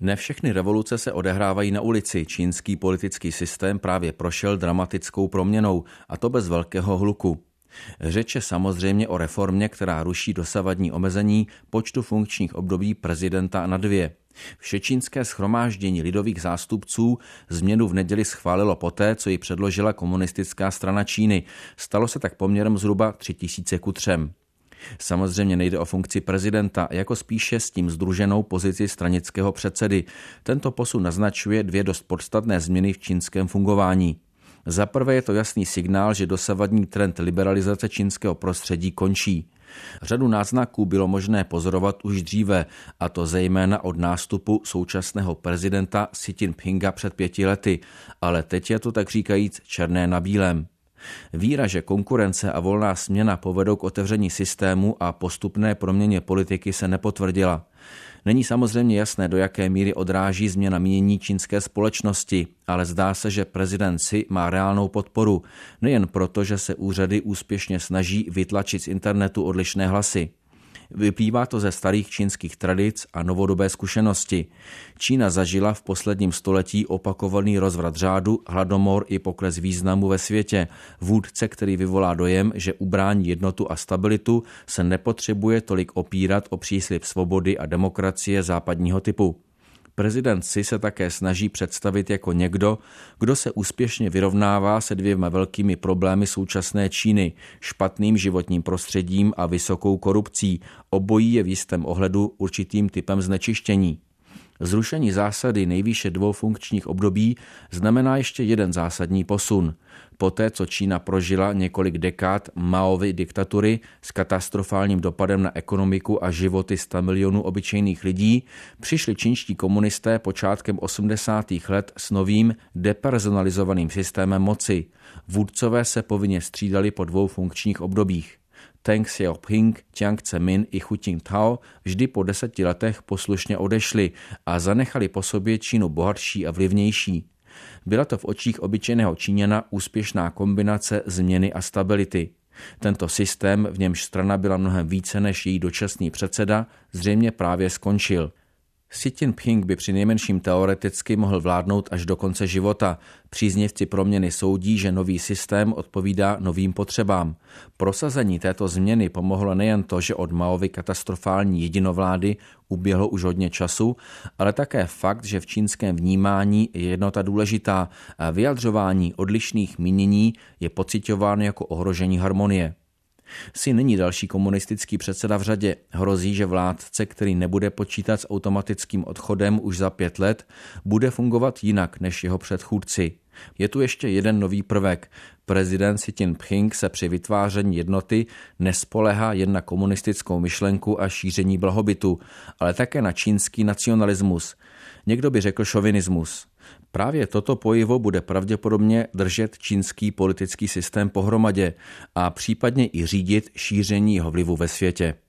Ne všechny revoluce se odehrávají na ulici. Čínský politický systém právě prošel dramatickou proměnou, a to bez velkého hluku. Řeč je samozřejmě o reformě, která ruší dosavadní omezení počtu funkčních období prezidenta na 2. Všečínské shromáždění lidových zástupců změnu v neděli schválilo poté, co ji předložila komunistická strana Číny. Stalo se tak poměrem zhruba 3000:3. Samozřejmě nejde o funkci prezidenta, jako spíše s tím sdruženou pozici stranického předsedy. Tento posun naznačuje 2 dost podstatné změny v čínském fungování. Za prvé je to jasný signál, že dosavadní trend liberalizace čínského prostředí končí. Řadu náznaků bylo možné pozorovat už dříve, a to zejména od nástupu současného prezidenta Xi Jinpinga před 5 lety, ale teď je to tak říkajíc černé na bílém. Víra, že konkurence a volná směna povedou k otevření systému a postupné proměně politiky, se nepotvrdila. Není samozřejmě jasné, do jaké míry odráží změna mínění čínské společnosti, ale zdá se, že prezident Xi má reálnou podporu, nejen proto, že se úřady úspěšně snaží vytlačit z internetu odlišné hlasy. Vyplývá to ze starých čínských tradic a novodobé zkušenosti. Čína zažila v posledním století opakovaný rozvrat řádu, hladomor i pokles významu ve světě. Vůdce, který vyvolá dojem, že ubrání jednotu a stabilitu, se nepotřebuje tolik opírat o příslib svobody a demokracie západního typu. Prezident Xi se také snaží představit jako někdo, kdo se úspěšně vyrovnává se 2 velkými problémy současné Číny, špatným životním prostředím a vysokou korupcí. Obojí je v jistém ohledu určitým typem znečištění. Zrušení zásady nejvýše 2 funkčních období znamená ještě jeden zásadní posun. Poté, co Čína prožila několik dekád Maovy diktatury s katastrofálním dopadem na ekonomiku a životy 100 milionů obyčejných lidí, přišli čínští komunisté počátkem 80. let s novým depersonalizovaným systémem moci. Vůdcové se povinně střídali po 2 funkčních obdobích. Deng Xiaoping, Jiang Zemin i Hu Jintao vždy po 10 letech poslušně odešli a zanechali po sobě Čínu bohatší a vlivnější. Byla to v očích obyčejného Číňana úspěšná kombinace změny a stability. Tento systém, v němž strana byla mnohem více než její dočasný předseda, zřejmě právě skončil. Xi Jinping by přinejmenším teoreticky mohl vládnout až do konce života. Příznivci proměny soudí, že nový systém odpovídá novým potřebám. Prosazení této změny pomohlo nejen to, že od Maovy katastrofální jedinovlády uběhlo už hodně času, ale také fakt, že v čínském vnímání je jednota důležitá a vyjadřování odlišných mínění je pociťováno jako ohrožení harmonie. Xi není další komunistický předseda v řadě. Hrozí, že vládce, který nebude počítat s automatickým odchodem už za 5 let, bude fungovat jinak než jeho předchůdci. Je tu ještě jeden nový prvek. Prezident Xi Jinping se při vytváření jednoty nespoléhá jen na komunistickou myšlenku a šíření blahobytu, ale také na čínský nacionalismus. Někdo by řekl šovinismus. Právě toto pojivo bude pravděpodobně držet čínský politický systém pohromadě a případně i řídit šíření jeho vlivu ve světě.